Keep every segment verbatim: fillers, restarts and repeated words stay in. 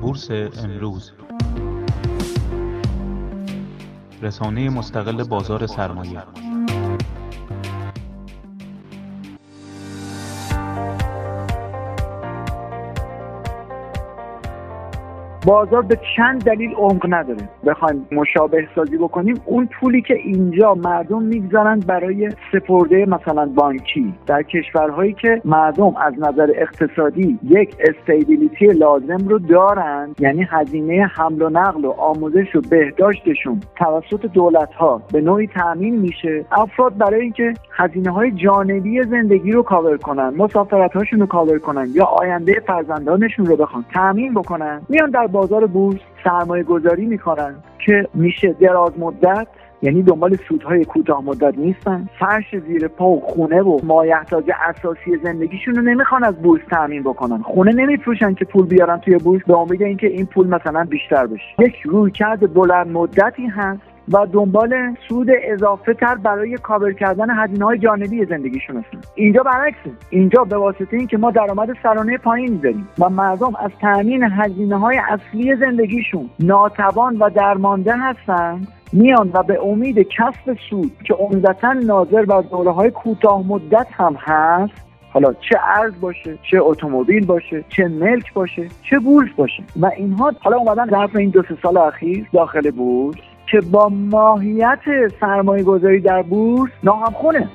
بورس امروز، رسانه مستقل بازار سرمایه. بازار به چند دلیل عمق نداره. بخوایم مشابه سازی بکنیم، اون پولی که اینجا مردم میگذارن برای سپرده مثلا بانکی در کشورهایی که مردم از نظر اقتصادی یک استیبیلیتی لازم رو دارن، یعنی هزینه حمل و نقل و آموزش و بهداشتشون توسط دولت‌ها به نوعی تامین میشه، افراد برای اینکه هزینه‌های جانبی زندگی رو کاور کنن، مسافرت‌هاشون رو کاور کنن یا آینده فرزندانشون رو بخوان تامین بکنن، میان در بازار بورس سرمایه گذاری میکنن که میشه دراز مدت، یعنی دنبال سودهای کوتاه مدت نیستن، فرش زیر پا و خونه و مایحتاج اساسی زندگیشون رو نمیخوان از بورس تامین بکنن. خونه نمیفروشن که پول بیارن توی بورس به امید اینکه این پول مثلا بیشتر بشه. یک رویکرد بلند مدتی هست و دنبال سود اضافه تر برای کاور کردن هزینه‌های جانبی زندگیشون هستن. اینجا برعکسه. اینجا به واسطه اینکه ما درآمد سرانه پایینی داریم و مردم از تامین هزینه‌های اصلی زندگیشون ناتوان و درمانده هستن، میان و به امید کسب سود که عمدتاً ناظر بر دوره‌های کوتاه مدت هم هست، حالا چه ارز باشه، چه اتومبیل باشه، چه ملک باشه، چه بورس باشه، و اینها حالا اومدن ظرف این دو سه سال اخیر داخل بورس که با ماهیت سرمایه گذاری در بورس ناهمخونه.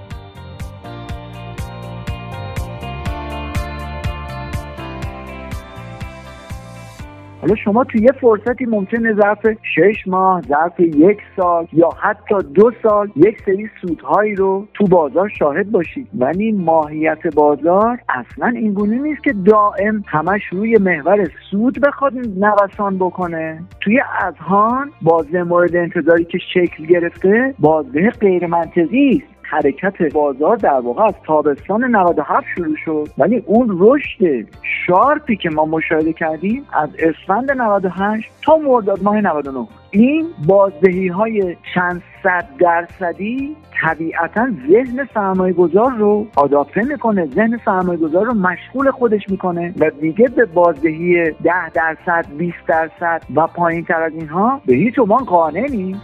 حالا شما تو یه فرصتی ممکنه ظرف شش ماه، ظرف یک سال یا حتی دو سال یک سری سودهایی رو تو بازار شاهد باشید، ولی ماهیت بازار اصلا اینگونه نیست که دائم همش روی محور سود بخواد نوسان بکنه. توی اذهان بازده مورد انتظاری که شکل گرفته بازده غیر منطقی است. حرکت بازار در واقع از تابستان نود و هفت شروع شد، ولی اون رشد شارپی که ما مشاهده کردیم از اسفند نود و هشت تا مرداد ماه نود و نه، این بازدهی های چند صد درصدی طبیعتا ذهن سرمایه گذار رو آداپته میکنه، ذهن سرمایه گذار رو مشغول خودش میکنه و دیگه به بازدهی ده درصد، بیست درصد و پایین تر از اینها به هیچ عنوان قانع نیست.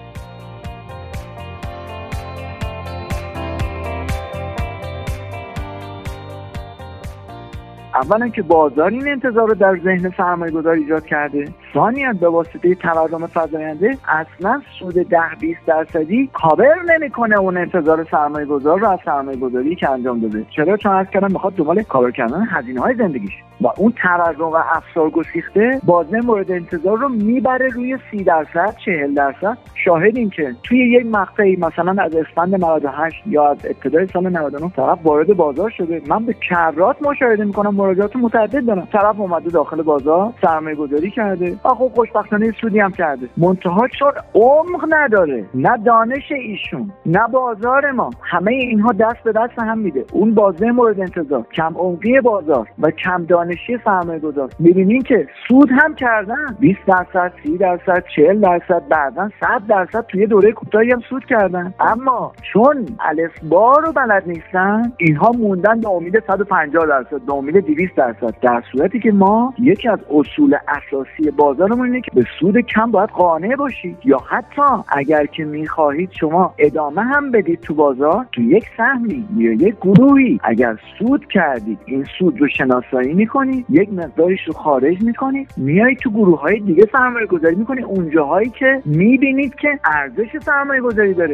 اولا که بازار این انتظار رو در ذهن سرمایه گذار ایجاد کرده، ثانیاً به واسطه تورم فزاینده اصلا سود ده بیست درصدی کاور نمیکنه اون انتظار سرمایه گذار رو از سرمایه گذاری که انجام داده. چرا؟ چون عرض کردم میخواد دنبال کاور کردن هزینه های زندگیش و اون تورم و افزار گسیخته بازده مورد انتظار رو میبره روی سی درصد چهل درصد. شاهدیم که توی یک مقطعی مثلا از اسفند نود و هشت یا از ابتدای سال نود و نه طرف وارد بازار شده. من به کرات مشاهده میکنم، مراجعات متعدد دارم، طرف اومده داخل بازار سرمایه گذاری کرده، خب خوشبختانه سودی هم کرده، منتها چون عمق نداره، نه دانش ایشون نه بازار ما، همه اینها دست به دست هم میده. اون بازده مورد انتظار، کم عمقی بازار و کم دانشی سرمایه گذار، میبینین که سود هم کردن، بیست درصد، سی درصد، چهل درصد، بعداً صد درصد توی دوره کوتاهی هم سود کردن، اما چون الفبا رو بلد نیستن اینها موندن به امید صد و پنجاه درصد، به امید دویست درصد، در صورتی که ما یکی از اصول اساسی بازارمون اینه که به سود کم باید قانع باشید، یا حتی اگر که میخواهید شما ادامه هم بدید تو بازار، تو یک سهمی یا یک گروهی اگر سود کردید این سود رو شناسایی میکنید، یک مقدارش رو خارج میکنید، میایید تو گروه‌های دیگه سرمایه گذاری میکنید، اونجاهایی که میبینید که ارزش سرمایه گذاری داره.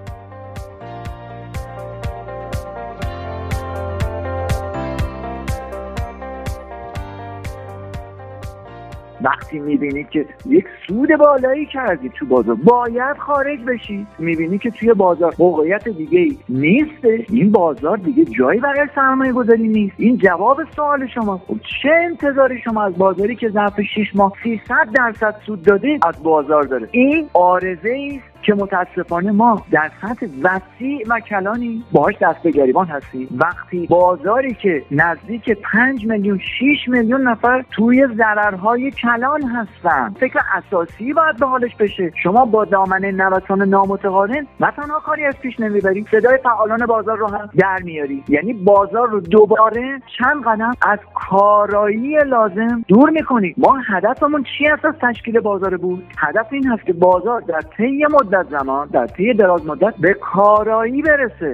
وقتی میبینید که یک سود بالایی کردید تو بازار باید خارج بشید، میبینید که توی بازار موقعیت دیگه نیست، این بازار دیگه جایی برای سرمایه گذاری نیست، این جواب سوال شما. خب چه انتظاری شما از بازاری که ظرف شش ماه سیصد درصد سود داده از بازار داره؟ این عارضه است که متاسفانه ما در سطح وسیع و کلانی باهاش دست به گریبان هستیم. وقتی بازاری که نزدیک پنج میلیون شش میلیون نفر توی ضررهای کلان هستن، فکر اساسی باید به حالش بشه. شما با دامنه نوسان نامتقارن نه تنها کاری از پیش نمیبری، صدای فعالان بازار رو هم در میاری، یعنی بازار رو دوباره چند قدم از کارایی لازم دور میکنی. ما هدفمون چی هست از تشکیل بازار بود؟ هدف این هست که بازار در طی مدت زمان، در طی دراز مدت به کارایی برسه.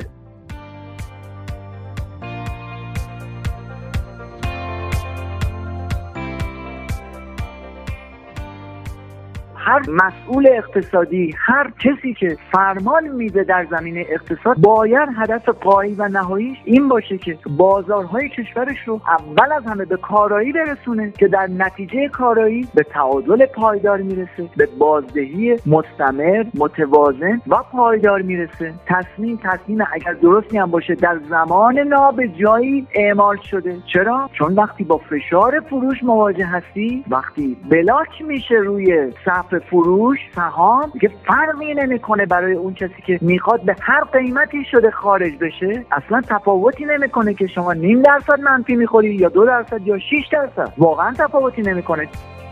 هر مسئول اقتصادی، هر کسی که فرمان میده در زمینه اقتصاد، باید هدف غایی و نهاییش این باشه که بازارهای کشورش رو اول از همه به کارایی برسونه که در نتیجه کارایی به تعادل پایدار میرسه، به بازدهی مستمر، متوازن و پایدار میرسه. تصمیم تصمیم اگر درستی هم باشه در زمان نابجایی اعمال شده. چرا؟ چون وقتی با فشار فروش مواجه هستی، وقتی بلاک میشه روی صف فروش سهام، دیگه فرقی نمیکنه برای اون کسی که میخواد به هر قیمتی شده خارج بشه، اصلا تفاوتی نمیکنه که شما نیم درصد منفی میخوری یا دو درصد یا شش درصد، واقعا تفاوتی نمیکنه.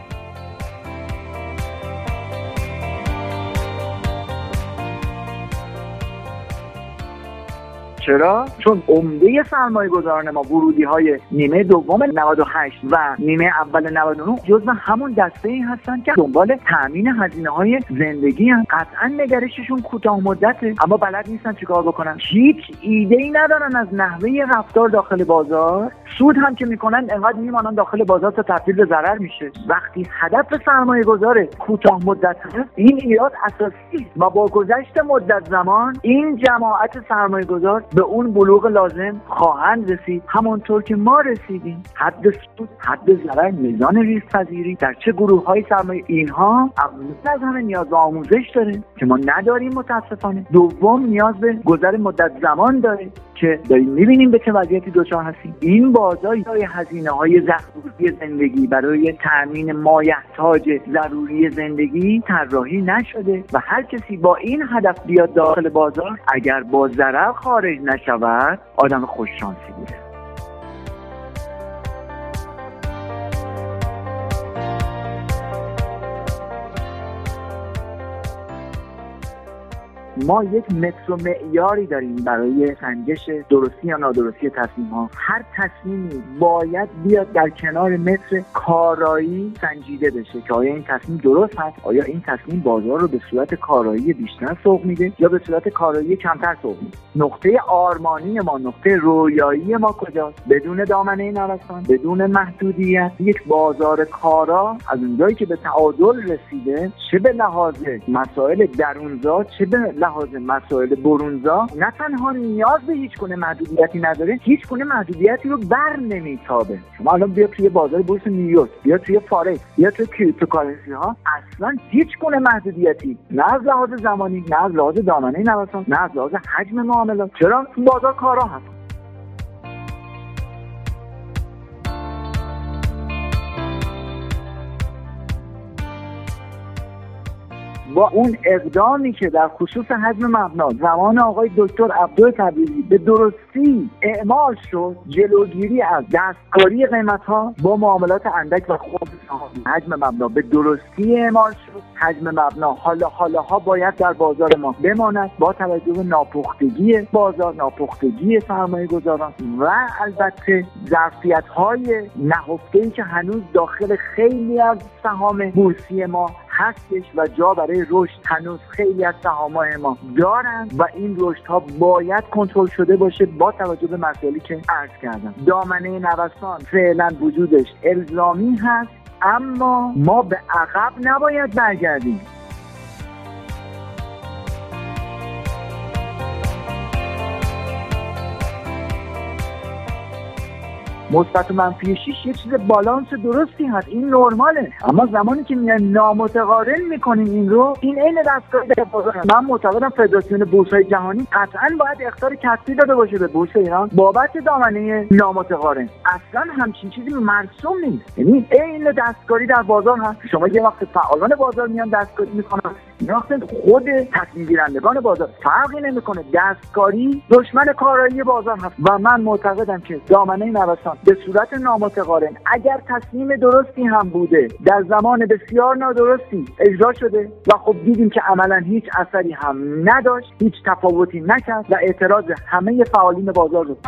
چرا؟ چون عمده سرمایه گذاران ما ورودی های نیمه دوم نود و هشت و نیمه اول نود و نه جزو همون دسته ای هستن که دنبال تامین هزینه های زندگی هستن. قطعا نگرششون کوتاه مدته، اما بلد نیستن چیکار بکنن. هیچ ایده ای ندارن از نحوه رفتار داخل بازار. سود هم که میکنن انقدر میمانن داخل بازار تا تبدیل به ضرر میشه. وقتی هدف سرمایه گذار کوتاه مدت هست، این ایراد اساسی و با گذشت مدت زمان این جماعت سرمایه گذار به اون بلوغ لازم خواهند رسید، همونطور که ما رسیدیم. حد سود، حد ضرر، میزان ریسک پذیری در چه گروه‌های سرمایه، اینها اول از همه نیاز به آموزش داره که ما نداریم متاسفانه. دوم نیاز به گذر مدت زمان داره که داریم می‌بینیم به چه وضعیتی دچار هستیم. این بازار برای هزینه‌های ضروری زندگی، برای تامین مایحتاج ضروری زندگی طراحی نشده و هر کسی با این هدف بیاد داخل بازار، اگر با ضرر خارج نشود، آدم خوش شانسی بوده. ما یک متر و معیاری داریم برای سنجش درستی یا نادرستی تصمیم ها. هر تصمیمی باید بیاد در کنار متر کارایی سنجیده بشه که آیا این تصمیم درست هست، آیا این تصمیم بازار رو به صورت کارایی بیشتر سوق میده یا به صورت کارایی کمتر سوق میده. نقطه آرمانی ما، نقطه رویایی ما کجاست؟ بدون دامنه نوسان، بدون محدودیت، یک بازار کارا از اونجایی که به تعادل رسیده، چه به لحاظ مسائل درونزا چه به لحاظ مسائل برونزا، نه تنها نیاز به هیچ گونه محدودیتی نداره، هیچ گونه محدودیتی رو بر نمیتابه. شما الان بیا توی بازار بورس نیویورک، بیا توی فارکس، بیا توی کریپتوکارنسی ها، اصلا هیچ گونه محدودیتی، نه از لحاظ زمانی، نه از لحاظ دامنه نوسان، نه از لحاظ حجم معاملات. چرا؟ تو بازار کارا هست. با اون اقدامی که در خصوص حجم مبنا زمان آقای دکتر عبدو تبریزی به درستی اعمال شد، جلوگیری از دستکاری قیمت‌ها با معاملات اندک و خوب حجم مبنا به درستی اعمال شد. حجم مبنا حالا حالاها باید در بازار ما بماند با توجه به ناپختگی بازار، ناپختگی سرمایه گذاران و البته ظرفیت‌های نهفته‌ای که هنوز داخل خیلی از سهام بورسی ما هستش و جا برای رشد هنوز خیلی از سهام‌های ما دارند و این رشدها باید کنترل شده باشه با توجه به مسائلی که عرض کردم. دامنه نوسان فعلا وجودش الزامی هست، اما ما به عقب نباید برگردیم. مثبت و منفی شیش یه چیز بالانس درستی هست، این نرماله، اما زمانی که میان نامتقارن میکنیم این رو، این عین دستگاه در بازار. من معتقدم فدراسیون بورس‌های جهانی قطعاً باید اخطار کسری داده باشه به بورس ایران بابت دامنه نامتقارن. اصلا همچین چیزی مرسوم نیست، یعنی عین دستکاری در بازار هست. شما یه وقت فعالان بازار میان دستکاری میکنن، شناخت خود تصمیم گیرندگان بازار. فرقی نمیکنه، دستکاری دشمن کارایی بازار هست و من معتقدم که دامنه نوسان به صورت نامتقارن اگر تصمیم درستی هم بوده در زمان بسیار نادرستی اجرا شده و خب دیدیم که عملا هیچ اثری هم نداشت، هیچ تفاوتی نکرد و اعتراض همه فعالین بازار رو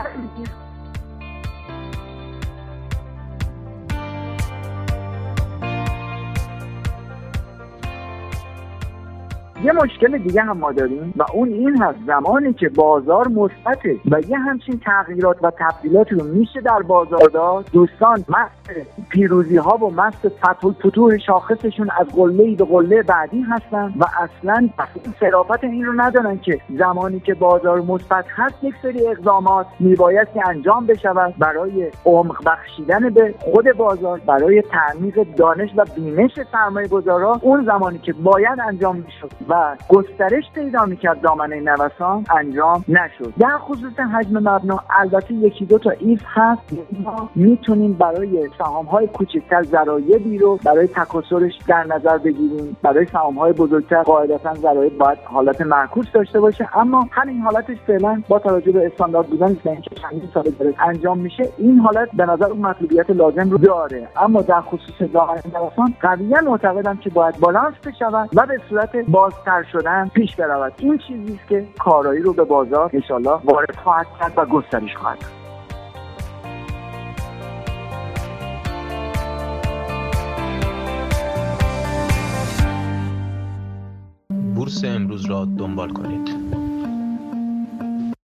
یه مشکل دیگه هم ما داریم و اون این هست زمانی که بازار مثبته و یه همچین تغییرات و تبدیلاتی رو میشه در بازار داد، دوستان مست پیروزی ها و مست فتوح شاخصشون از قله‌ای به قله بعدی هستن و اصلا صرافت این رو ندارن که زمانی که بازار مثبت هست یک سری اقدامات میبایستی انجام بشود برای عمق بخشیدن به خود بازار، برای تعمیق دانش و بینش سرمایه‌گذارا. اون زمانی که باید انجام میشد و گسترش پیدا میکرد دامنه نوسان انجام نشد. در خصوص حجم مبنا البته یکی دو تا ایف هست، ما میتونیم برای سهام‌های کوچکتر ضرایبی رو برای تکاثرش در نظر بگیریم. برای سهام‌های بزرگتر قاعدتاً ضرایب باید حالت معکوس داشته باشه، اما همین حالتش فعلا با توجه به استاندارد بودن که چندین سال داره انجام میشه، این حالت به نظر اون مطلوبیت لازم رو داره. اما در خصوص دامنه نوسان قویاً معتقدم که باید بالانس بشود و به صورت بازتر شدن پیش برود. این چیزی است که کارایی رو به بازار ان شاءالله وارد خواهد کرد و گسترش خواهد داد. بورس امروز را دنبال کنید.